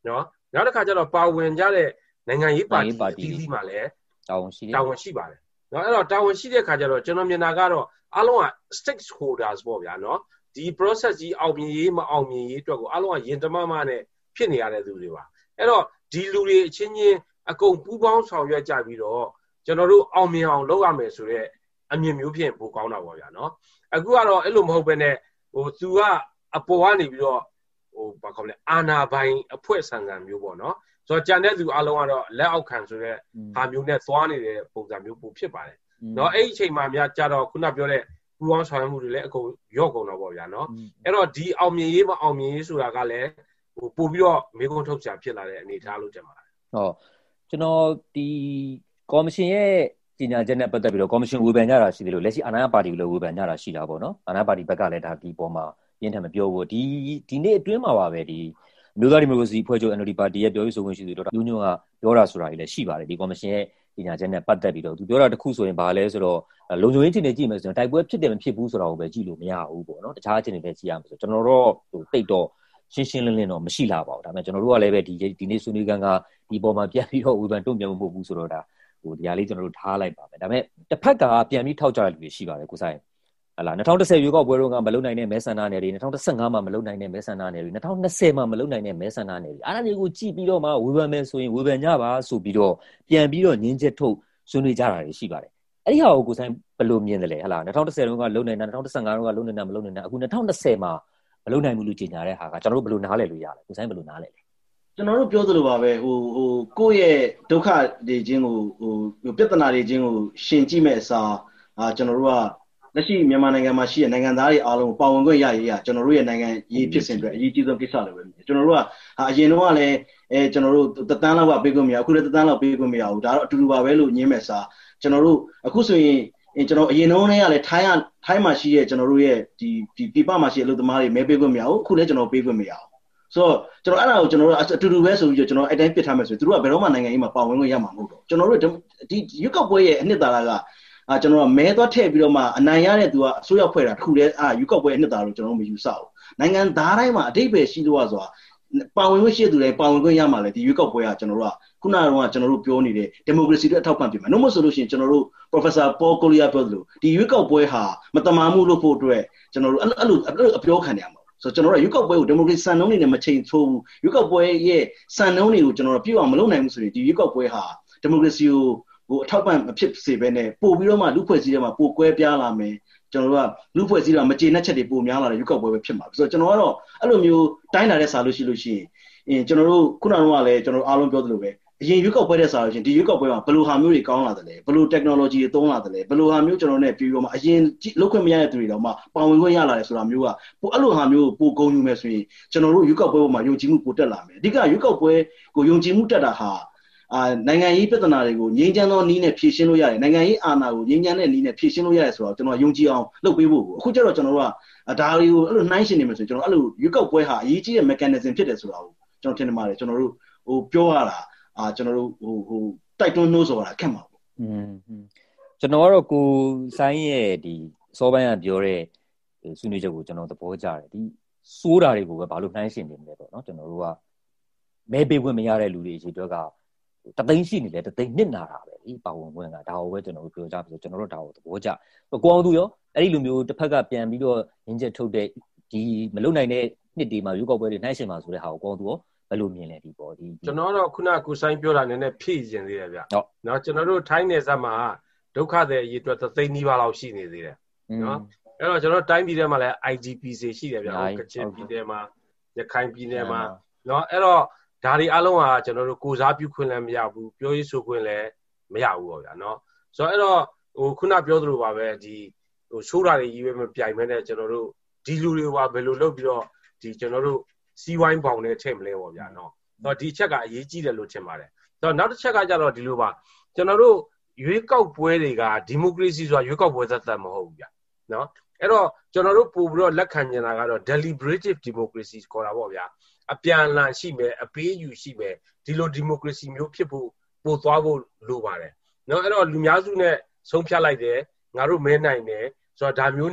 နောက်တစ်ခါကျတော့ပါဝင်ကြတဲ့နိုင်ငံရေးပါတီအသီးသီးမှာလည်းတာဝန်ရှိတယ်တာဝန်ရှိပါတယ်နော်အဲ့တော့တာဝန်ရှိတဲ့ခါကျတော့ကျွန်တော်မြင်တာကတော့အားလုံးက stakeholders ပေါ့ဗျာနော်ဒီ process ကြီးအောင်မြင်ရေးမအောင်မြင်ရေးအတွက်ကိုအားလုံးကရင်တမမနဲ့ဖြစ်နေရတဲ့သူတွေပါအဲ့တော့ဒီလူတွေအချင်းချင်းအကုန်ပူးပေါင်းဆောင်ရွက်ကြပြီးတော့ကျွန်တော်တို့အောင်မြင်အောင်လုပ်ရမယ်ဆိုတော့အမြင်မျိုးဖြင့်ပိုကောင်းတာပေါ့ဗျာနော်အခုကတော့အဲ့လိုမဟုတ်ဘဲနဲ့ဟိုသူကအပေါ်ကနေပြီးတော့ဟိုဘာခေါ်လဲအာနာပိုင်အဖွဲ့ဆံဆံမျိုးပေါ့နော်ဆိုတော့ကြံတဲ့သူအလုံးကတော့လက်အောက်ခံဆိုတဲ့ဟာမျိုးနဲ့သွားနေတဲ့ပုံစံမျိုးပိုဖြစ်ပါတယ်နော်အဲ့ဒီအချိန်မှာများကြတော့ခုနပြောတဲ့ပူပေါင်းဆောင်ရွက်မှုတွေလည်းအကုန်ရော့ကုန်တော့ပေါ့ဗျာနော်အဲ့တော့ဒီအောင်မြင်ရေးမအောင်မြင်ရေးဆိုတာကလည်းဟိုပို့ပြီးတော့မေးခွန်းထုတ်ချာဖြစ်လာတဲ့အနေအထားလို့ထင်ပါတယ်ဟုတ်ကျွန်တော်ဒီကော်မရှင်ရဲ့ကြီးညာချက်နဲ့ပတ်သက်ပြီးတော့ကော်မရှင်ဝေဖန်ကြတာရှိတယ်လို့လက်ရှိအာဏာရပါတီကလည်းဝေဖန်ကြတာရှိတာပေါ့နော်အာဏာရပါတီဘက်ကလည်းဒါဒီပေါ်မှာရင်းထန်မပြောဘူးဒီဒီနေ့အတွင်းမှာပါပဲဒီမျိုးသားဒီမိုကရေစီအဖွဲ့ချုပ် N L D ပါတီရဲ့ပြောရေးဆိုခွင့်ရှိသူဒေါက်တာညွန့်ညွန့်ကပြောတာဆိုတာကြီးလည်းရှိပါတယ်ဒီကော်မရှင်ရဲ့ကြီးညာချက်နဲ့ပတ်သက်ပြီးတော့သူပြောတာတစ်ခုဆိုရင်ဘာလဲဆိုတော့လုံခြုံရေးချင်းတွေကြည့်မယ်ဆိုရင်တိုက်ပွဲဖြစ်တယ်မဖြစ်ဘူးဆိုတာကိုပဲကြည့်လို့မရဘူးပေါ့နော်တခြားချင်းတွေပဲကြည့်ရမှာဆိုကျွန်တော်တော့ဟိုတိတ်တော့ရှင်းရှင်းလင်းလင်းတော့မရှိလာပါဘူးဒါပေမဲ့ကျွန်တော်တို့ကလည်းပဲဒီဒီနေ့ဆွေးနွေးခန်းကဒီပေါ်မှာပြန်ပြီးတော့ဝေဖန်တုံ့ပြန်မှုမဟုတ်ဘူးဆိုတော့ဒါဟိုဒီဟာလေးကျွန်တော်တို့ထားလိုက်ပါမယ်ဒါပေမဲ့တစ်ဖက်ကပြန်ပြီးထောက်ကြတဲ့လူတွေရှိပါတယ်ကိုဆိုင်ဟလာ၂၀၁၀ရွေးကောက်ပွဲတော့ကမလုံနိုင်တဲ့မဲဆန္ဒနယ်တွေ၂၀၁၅မှာမလုံနိုင်တဲ့မဲဆန္ဒနယ်တွေ၂၀၂၀မှာမလုံနိုင်တဲ့မဲဆန္ဒနယ်တွေအားလုံးကိုကြည့်ပြီးတော့မှဝေဖန်မယ်ဆိုရင်ဝေဖန်ကြပါဆိုပြီးတော့ပြန်ပြီးတော့ညင်းချက်ထုတ်ဆွေးနွေးကြတာတွေရှိပါတယ်အဲ့ဒီဟာကိုကိုဆိုင်ဘယ်လိုမြင်တယ်လဲဟလာ၂၀၁၀တုန်းကလုံနိုင်တာ၂၀၁၅တုန်းကလုံနိုင်တာမလုံနိုင်တာအခု၂၀၂၀မှာမလုံနိုင်ဘူးလို့ကြေညာတဲ့ဟာကကျွန်တော်တို့ဘယ်လိုနားလည်လို့ရလဲကိုဆိုင်ဘယ်လိုနားလဲလဲကျွန်တော်တို့ပြောသလိုပါပဲဟိုဟိုကိုယ့်ရဲ့ဒုက္ခတွေချင်းကိုဟိုပြဿနာတွေချင်းကိုရှင်ကြည့်မဲ့အစားအာကျွန်တော်တို့ကလက်ရှိမြန်မာနိုင်ငံမှာရှိတဲ့နိုင်ငံသားတွေအားလုံးပါဝင်ခွင့်ရရရကျွန်တော်တို့ရဲ့နိုင်ငံရေးဖြစ်စဉ်အတွက်အရေးကြီးဆုံးကိစ္စတွေပဲကျွန်တော်တို့ကအရင်တော့ကလည်းအဲကျွန်တော်တို့တသန်းလောက်ကပေးခွင့်မရအခုလည်းတသန်းလောက်ပေးခွင့်မရဘူးဒါတော့အတူတူပါပဲလို့ညင်းမဲ့စားကျွန်တော်တို့အခုဆိုရင်ကျွန်တော်အရင်တော့ကလည်းထိုင်းရထိုင်းမှာရှိတဲ့ကျွန်တော်တို့ရဲ့ဒီဒီပြပမှာရှိတဲ့အလုပ်သမားတွေမဲပေးခွင့်မရဘူးအခုလည်းကျွန်တော်ပေးခွင့်မရဘူးဆိုတော့ကျွန်တော်အဲ့ဒါကိုကျွန်တော်တို့အတူတူပဲဆိုပြီးကျွန်တော်အဲ့တိုင်းပြစ်ထားမယ်ဆိုရင်သူတို့ကဘယ်တော့မှနိုင်ငံရေးမှာပါဝင်ခွင့်ရမှာမဟုတ်တော့ကျွန်တော်တို့ဒီရွက်ကောက်ပွဲရဲ့အနှစ်သာရကအာကျွန်တော်ကမဲသွားထည့်ပြီးတော့မှအနိုင်ရတဲ့သူကအစိုးရဖွဲ့တာတစ်ခုတည်းအာရွက်ကောက်ပွဲအနှစ်သာရလို့ကျွန်တော်တို့မယူဆဘူးနိုင်ငံသားတိုင်းမှာအတိတ်ပဲရှိလို့ဆိုတာပါဝင်ခွင့်ရှိတဲ့သူတွေပါဝင်ခွင့်ရမှာလေဒီရွက်ကောက်ပွဲကကျွန်တော်တို့ကခုနကတော့ကျွန်တော်တို့ပြောနေတဲ့ဒီမိုကရေစီတွေအထောက်ပံ့ပြင်မှာနှုတ်မဆိုလို့ရှိရင်ကျွန်တော်တို့ Professor Paul Collier ပြောသလိုဒီရွက်ကောက်ပွဲဟာမတမာမှုလို့ဖို့အတွက်ကျွန်တော်တို့အဲ့လိုအဲ့လိုအပြောခံရမှာဆိုကျွန်တော်တို့ရွက်ကောက်ပွဲကိုဒီမိုကရေစီစံနှုန်းတွေနဲ့မချိန်ထိုးဘူးရွက်ကောက်ပွဲရဲ့စံနှုန်းတွေကိုကျွန်တော်တို့ပြည့်အောင်မလုပ်နိုင်ဘူးဆိုရင်ဒီရွက်ကောက်ပွဲဟာဒီမိုကရေစီကိုဟိုအထောက်ပံ့မဖြစ်စေဘဲနဲ့ပို့ပြီးတော့မှလူဖွဲ့စည်းတွေမှာပိုကွဲပြားလာမယ်ကျွန်တော်တို့ကလူဖွဲ့စည်းတွေမကျေနပ်ချက်တွေပိုများလာတယ်ရွက်ကောက်ပွဲပဲဖြစ်မှာဆိုတော့ကျွန်တော်ကတော့အဲ့လိုမျိုးတိုင်းလာတဲ့စာလို့ရှိလို့ရှိရင်အင်းကျွန်တော်တို့ခုနကလည်းကျွန်တော်အားလုံးပြောသလိုပဲအရင်ရွက်ကောက်ပွဲတဲ့စာလို့ရှိရင်ဒီရွက်ကောက်ပွဲမှာဘယ်လိုဟာမျိုးတွေကောင်းလာတယ်လဲဘယ်လို technology တွေသုံးလာတယ်လဲဘယ်လိုဟာမျိုးကျွန်တော်နဲ့ပြီးတော့မှအရင်လောက်ခွင့်မရတဲ့သူတွေတော့မှပါဝင်ခွင့်ရလာတယ်ဆိုတာမျိုးကပိုအဲ့လိုဟာမျိုးပိုဂုဏ်ယူမယ်ဆိုရင်ကျွန်တော်တို့ရွက်ကောက်ပွဲပေါ်မှာယုံကြည်မှုပိုတက်လာမယ်အဓိကရွက်ကောက်ပွဲကိုယုံကြည်မှုတက်တာဟာအာနိုင်ငံရေးပြဿနာတွေကိုငြိမ်းချမ်းသောနည်းနဲ့ဖြေရှင်းလို့ရတယ်နိုင်ငံရေးအာဏာကိုငြိမ်းချမ်းတဲ့နည်းနဲ့ဖြေရှင်းလို့ရတယ်ဆိုတော့ကျွန်တော်ယုံကြည်အောင်လုပ်ပေးဖို့အခုကျတော့ကျွန်တော်တို့ကဒါတွေကိုအဲ့လိုနှိုင်းရှင်နေမယ်ဆိုရင်ကျွန်တော်အဲ့လိုရွက်ကောက်ပွဲဟာအရေးကြီးတဲ့ mechanism ဖြစ်တယ်ဆိုတာကိုကျွန်တော်ထင်ပါတယ်ကျွန်တော်တို့ဟိုပြောရတာအာကျွန်တော်တို့ဟိုဟိုတိုက်တွန်းနှိုးဆော်တာခက်မှာပေါ့อืมကျွန်တော်ကတော့ကိုဆိုင်းရဲ့ဒီစောပိုင်းကပြောတဲ့ဆွေးနွေးချက်ကိုကျွန်တော်သဘောကျတယ်ဒီစိုးတာတွေကိုပဲဘာလို့နှိုင်းရှင်နေမလဲပေါ့နော်ကျွန်တော်တို့ကမဲပေးခွင့်မရတဲ့လူတွေအရှိတော့ကတသိန်းရှိနေလေတသိန်းနစ်နာတာပဲလေပါဝင်ခွင့်ကဒါကိုပဲကျွန်တော်တို့ပြောကြပြီဆိုကျွန်တော်တို့ဒါကိုသဘောကျကိုအောင်သူရောအဲ့ဒီလိုမျိုးတစ်ဖက်ကပြန်ပြီးတော့ရင်းချက်ထုတ်တဲ့ဒီမလုံနိုင်တဲ့နှစ်ဒီမှာရွေးကောက်ပွဲတွေနှိုင်းရှင်မှာဆိုတဲ့ဟာကိုကိုအောင်သူရောဘယ်လိုမြင်လဲဒီပေါ်ဒီကျွန်တော်တော့ခုနကကိုဆိုင်ပြောတာနည်းနည်းဖြည့်ကျင်သေးတယ်ဗျเนาะကျွန်တော်တို့ထိုင်းနယ်စပ်မှာဒုက္ခသည်အရေးအတွက်သသိန်းနီးပါးလောက်ရှိနေသေးတယ်เนาะအဲ့တော့ကျွန်တော်တိုင်းပြည်ထဲမှာလည်း I D P တွေရှိတယ်ဗျကချင်ပြည်နယ်မှာရခိုင်ပြည်နယ်မှာเนาะအဲ့တော့ဒါတွေအလုံးကကျွန်တော်တို့ကိုစားပြုခွင့်လည်းမရဘူးပြောရေးဆိုခွင့်လည်းမရဘူးပေါ့ဗျာเนาะဆိုတော့အဲ့တော့ဟိုခုနပြောသလိုပါပဲဒီဟိုရှိုးတာတွေကြီးပဲမပြိုင်မဲနဲ့ကျွန်တော်တို့ဒီလူတွေကဘယ်လိုလုပ်ပြီးတော့ဒီကျွန်တော်တို့စီးဝိုင်းပေါင်နဲ့ထည့်မလဲပေါ့ဗျာเนาะတော့ဒီချက်ကအရေးကြီးတယ်လို့ထင်ပါတယ်တော့နောက်တစ်ချက်ကကြတော့ဒီလိုပါကျွန်တော်တို့ရွေးကောက်ပွဲတွေကဒီမိုကရေစီဆိုတာရွေးကောက်ပွဲသက်သက်မဟုတ်ဘူးဗျာเนาะအဲ့တော့ကျွန်တော်တို့ပို့ပြီးတော့လက်ခံနေတာကတော့ deliberative democracy ခေါ်တာပေါ့ဗျာအပြန်အလှန်ရှိမယ်အပေးယူရှိမယ်ဒီလို democracy မျိုးဖြစ်ဖို့ပို့သွားဖို့လိုပါတယ်เนาะအဲ့တော့လူများစုနဲ့ဆုံးဖြတ်လိုက်တယ်ငါတို့မဲနိုင်တယ်ဆိုတော့ဒါမျိုးနဲ့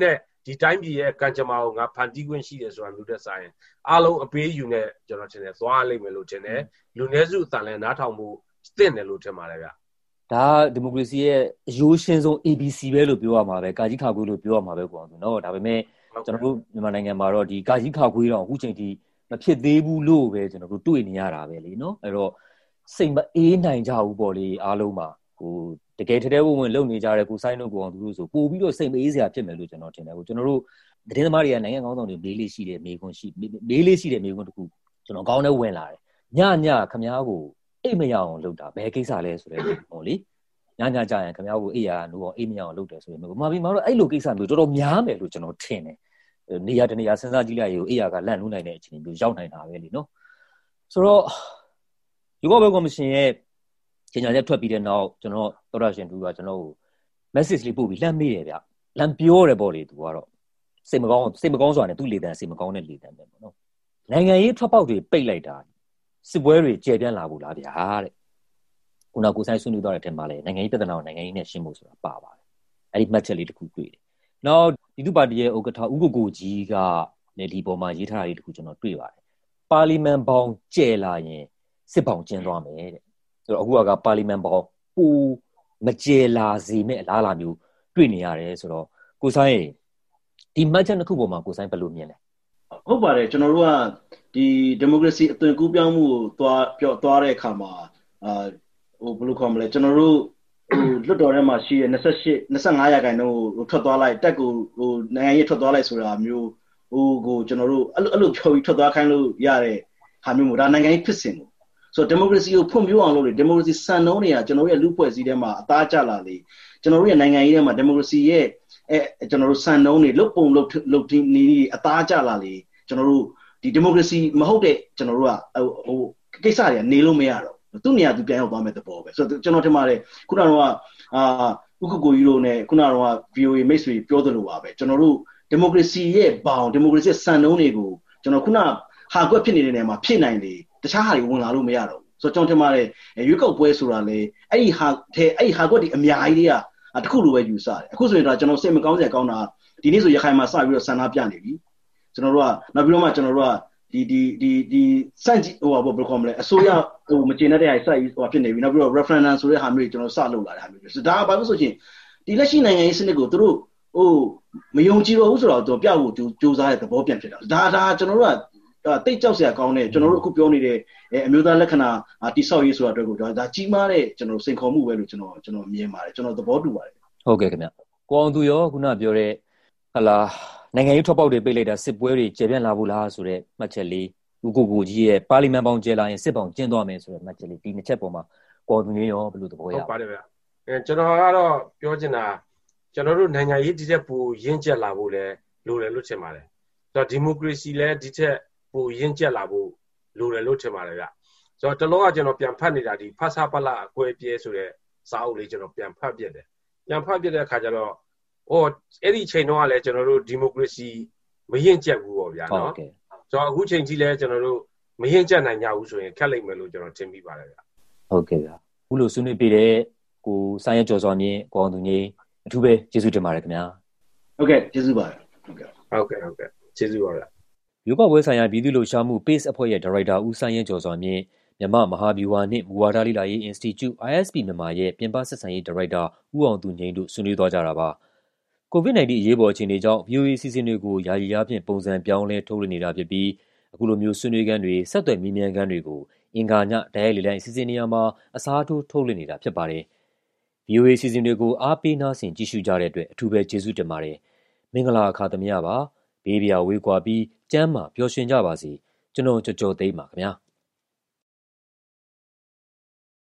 ဒီတိုင်းပြည်ရဲ့ကံကြမ္မာကိုငါဖန်တီးခွင့်ရှိတယ်ဆိုတာမျိုးတဲ့ဆိုင်ရင်အားလုံးအပေးယူနဲ့ကျွန်တော်ထင်တယ်သွားလိမ့်မယ်လို့ထင်တယ်လူနည်းစုအတန်လည်းနားထောင်မှုသင့်တယ်လို့ထင်ပါတယ်ဗျဒါဒီမိုကရေစီရဲ့အရိုးရှင်းဆုံး A B C ပဲလို့ပြောရမှာပဲကာကြီးခါခွေးလို့ပြောရမှာပဲကွာဆိုတော့ဒါပေမဲ့ကျွန်တော်တို့မြန်မာနိုင်ငံမှာတော့ဒီကာကြီးခါခွေးတော့အခုချိန်ထိမဖြစ်သေးဘူးလို့ပဲကျွန်တော်တို့တွေ့နေရတာပဲလေနော်အဲ့တော့စိတ်မအေးနိုင်ကြဘူးပေါ့လေအားလုံးမှာဟိုတကယ်ထဲထဲဝင်ဝင်လုံနေကြတဲ့ကိုဆိုင်တို့ကိုအောင်သူတို့ဆိုပို့ပြီးတော့စိတ်မအေးစရာဖြစ်မယ်လို့ကျွန်တော်ထင်တယ်ဟိုကျွန်တော်တို့သတင်းသမားတွေကနိုင်ငံကောင်းဆောင်တွေမေးလေးရှိတယ်မေးခွန်းရှိမေးလေးရှိတယ်မေးခွန်းတခုကျွန်တော်ကောင်းနဲ့ဝင်လာတယ်ညညခမားကိုအိတ်မရအောင်လုပ်တာဘယ်ကိစ္စလဲဆိုတဲ့ဟိုလေညညကြရင်ခမားကိုအိတ်ရနိုးအောင်အိတ်မရအောင်လုပ်တယ်ဆိုရင်မမပြီးမတော့အဲ့လိုကိစ္စမျိုးတော်တော်များမယ်လို့ကျွန်တော်ထင်တယ်နေရာတနေရာစဉ်းစားကြည့်လိုက်ရင်အိတ်ရကလန့်လို့နိုင်တဲ့အချိန်မျိုးရောက်နိုင်တာပဲလေနော်ဆိုတော့ယူကောဘဲကော်မရှင်ရဲ့ကြေညာချက်ထွက်ပြီးတဲ့နောက်ကျွန်တော်သောရရှင်သူကကျွန်တော်ကို message လေးပို့ပြီးလှမ်းမေးတယ်ဗျလှမ်းပြောတယ်ပေါ့လေသူကတော့စိတ်မကောင်းစိတ်မကောင်းဆိုတာနဲ့သူ့လေတံစိတ်မကောင်းတဲ့လေတံပဲပေါ့နော်နိုင်ငံရေးထွက်ပေါက်တွေပိတ်လိုက်တာစစ်ပွဲတွေကျေပြန့်လာဖို့လားဗျာတဲ့ခုနကကိုဆိုင်ဆွေးနွေးသွားတဲ့အထက်မှာလည်းနိုင်ငံရေးပြဿနာကိုနိုင်ငံရေးနဲ့ရှင်းဖို့ဆိုတာပါပါတယ်အဲ့ဒီမှတ်ချက်လေးတစ်ခုတွေ့တယ်နောက်ဒီသူပါတီရဲ့ဥက္ကဋ္ဌဦးကိုကိုကြီးကလည်းဒီပေါ်မှာရေးထားတာလေးတစ်ခုကျွန်တော်တွေ့ပါတယ်ပါလီမန်ပေါင်းကျဲလာရင်စစ်ပေါင်းကျင်းသွားမယ်တဲ့ဆိုတော့အခုကပါလီမန်ပေါင်းပူမကျဲလာစေမဲ့အလားအလာမျိုးတွေ့နေရတယ်ဆိုတော့ကိုဆိုင်ဒီမှတ်ချက်တစ်ခုပေါ်မှာကိုဆိုင်ဘယ်လိုမြင်လဲဟုတ်ပါတယ်ကျွန်တော်တို့ကဒီဒီမိုကရေစီအသွင်ကူးပြောင်းမှုကိုသွားပြောသွားတဲ့အခါမှာအာဟိုဘယ်လိုခေါ်မလဲကျွန်တော်တို့ဟိုလွတ်တော်ထဲမှာရှိရ၂၈ ၂၅ရာခိုင်နှုန်းကိုထွက်သွားလိုက်တက်ကိုဟိုနိုင်ငံရေးထွက်သွားလိုက်ဆိုတာမျိုးဟိုကိုကျွန်တော်တို့အဲ့လိုအဲ့လိုဖြော်ပြီးထွက်သွားခိုင်းလို့ရတဲ့ဟာမျိုးမျိုးဒါနိုင်ငံရေးဖြစ်စဉ်ကိုဆိုတော့ဒီမိုကရေစီကိုဖွံ့ဖြိုးအောင်လုပ်လို့ဒီမိုကရေစီစံနှုန်းတွေကကျွန်တော်တို့ရဲ့လူ့ဖွဲ့စည်းထဲမှာအသားကျလာလေကျွန်တော်တို့ရဲ့နိုင်ငံရေးထဲမှာဒီမိုကရေစီရဲ့အဲကျွန်တော်တို့စံနှုန်းတွေလုတ်ပုံလုတ်လုတ်တင်းနေအသားကျလာလေကျွန်တော်တို့ဒီဒီမိုကရေစီမဟုတ်တဲ့ကျွန်တော်တို့ကဟိုကိစ္စတွေကနေလို့မရတော့သူ့နေရာသူပြန်ရောက်သွားမယ့်သဘောပဲဆိုတော့ကျွန်တော်ထင်ပါတယ်ခုနကတော့အာဥက္ကကိုကြီးတို့နဲ့ခုနကတော့ V O A မိတ်ဆွေပြောသလိုပါပဲကျွန်တော်တို့ဒီမိုကရေစီရဲ့ဘောင်ဒီမိုကရေစီစံနှုန်းတွေကိုကျွန်တော်ခုနဟာကွက်ဖြစ်နေတဲ့နေရာမှာဖြစ်နိုင်လေတခြားဟာတွေဝင်လာလို့မရတော့ဘူးဆိုတော့ကျွန်တော်ထင်ပါတယ်ရွေးကောက်ပွဲဆိုတာလေအဲ့ဒီဟာထဲအဲ့ဒီဟာကွက်တွေအများကြီးတွေကတခုလိုပဲယူဆတယ်အခုဆိုရင်တော့ကျွန်တော်စိတ်မကောင်းစရာကောင်းတာဒီနေ့ဆိုရခိုင်မှာစပြီးတော့ဆန္ဒပြနေပြီကျွန်တော်တို့ကနောက်ပြီးတော့မှကျွန်တော်တို့ကဒီဒီဒီဒီစန့်ဟိုဘာဘယ်လိုခေါ်မလဲအစိုးရဟိုမကျေနပ်တဲ့ဟာစိုက်ဟိုဖြစ်နေပြီနောက်ပြီးတော့ referendum ဆိုတဲ့ဟာမျိုးကျွန်တော်စလုပ်လာတဲ့ဟာမျိုးဆိုဒါကဘာလို့ဆိုရင်ဒီလက်ရှိနိုင်ငံရေးစနစ်ကိုသူတို့ဟိုမယုံကြည်တော့ဘူးဆိုတော့သူပြဖို့ကြိုးစားတဲ့သဘောပြန်ဖြစ်တာဒါဒါကျွန်တော်တို့ကတိတ်ကြောက်စရာကောင်းတဲ့ကျွန်တော်တို့အခုပြောနေတဲ့အမျိုးသားလက္ခဏာတိဆောက်ရေးဆိုတာအတွက်ကိုဒါကြီးမားတဲ့ကျွန်တော်စိန်ခေါ်မှုပဲလို့ကျွန်တော်ကျွန်တော်မြင်ပါတယ်ကျွန်တော်သဘောတူပါတယ်ဟုတ်ကဲ့ခင်ဗျကိုအောင်သူရောခုနပြောတဲ့ဟလာနိုင်ငံရေးထွက်ပေါက်တွေပိတ်လိုက်တာစစ်ပွဲတွေကျေပြန့်လာဖို့လားဆိုတဲ့မှတ်ချက်လေးဦးကိုကိုကြီးရဲ့ပါလီမန်ပေါင်းကျဲလာရင်စစ်ပေါင်းကျင်းသွားမယ်ဆိုတဲ့မှတ်ချက်လေးဒီနှစ်ချက်ပေါ်မှာကိုအောင်သူရောဘယ်လိုသဘောရဟုတ်ပါတယ်ဗျအဲကျွန်တော်ကတော့ပြောချင်တာကျွန်တော်တို့နိုင်ငံရေးဒီချက်ပူရင့်ကျက်လာဖို့လဲလိုတယ်လို့ထင်ပါတယ်ဆိုတော့ဒီမိုကရေစီလဲဒီချက်ပူရင့်ကျက်လာဖို့လိုတယ်လို့ထင်ပါတယ်ဗျဆိုတော့တလောကကျွန်တော်ပြန်ဖတ်နေတာဒီဖဆာပလအကွဲပြဲဆိုတဲ့စာအုပ်လေးကျွန်တော်ပြန်ဖတ်ပြတယ်ပြန်ဖတ်ပြတဲ့အခါကျတော့ဟိုအဲ့ဒီချိန်တော့ကလည်းကျွန်တော်တို့ဒီမိုကရေစီမရင်ကျက်ဘူးပေါ့ဗျာနော်ဆိုတော့အခုချိန်ကြီးလဲကျွန်တော်တို့မရင်ကျက်နိုင်ကြဘူးဆိုရင်ခက်လိမ့်မယ်လို့ကျွန်တော်ထင်မိပါတယ်ဗျဟုတ်ကဲ့ဗျအခုလိုဆွေးနွေးပြတဲ့ကိုစိုင်းရကျော်စောမြင့်ကိုအောင်သူငိမ့်အထူးပဲကျေးဇူးတင်ပါတယ်ခင်ဗျာဟုတ်ကဲ့ကျေးဇူးပါတယ်ဟုတ်ကဲ့ဟုတ်ကဲ့ဟုတ်ကဲ့ကျေးဇူးပါဗျရွေးကောက်ပွဲဆိုင်ရာပြည်သူ့လှုပ်ရှားမှု Pace အဖွဲ့ရဲ့ဒါရိုက်တာဦးစိုင်းရကျော်စောမြင့်မြန်မာမဟာဗျူဟာနှင့်မူဝါဒလေ့လာရေး Institute I S P မြန်မာရဲ့ပြင်ပဆက်ဆံရေးဒါရိုက်တာဦးအောင်သူငိမ့်တို့ဆွေးနွေးသွားကြတာပါကိုဗစ် ၁၉ အရေးပေါ်အခြေအနေကြောင့် V O A စီစဉ်တွေကိုယာယီအားဖြင့်ပုံစံပြောင်းလဲထုတ်လွှင့်နေတာဖြစ်ပြီးအခုလိုမျိုးဆွေးနွေးခန်းတွေဆက်သွယ်မေးမြန်းခန်းတွေကိုအင်္ဂါညတိုက်ရိုက်လေလိုင်းစီစဉ်နေရာမှာအစားထိုးထုတ်လွှင့်နေတာဖြစ်ပါတယ်။ V O A စီစဉ်တွေကိုအားပေးနားဆင်ကြည့်ရှုကြတဲ့အတွက်အထူးပဲကျေးဇူးတင်ပါတယ်။မင်္ဂလာအခါသမယပါ။ဘေးပြာဝေးကွာပြီးကျမ်းမာပျော်ရွှင်ကြပါစေ။ကျွန်တော်ကြော်ကြော်သိမ်းပါခင်ဗျာ။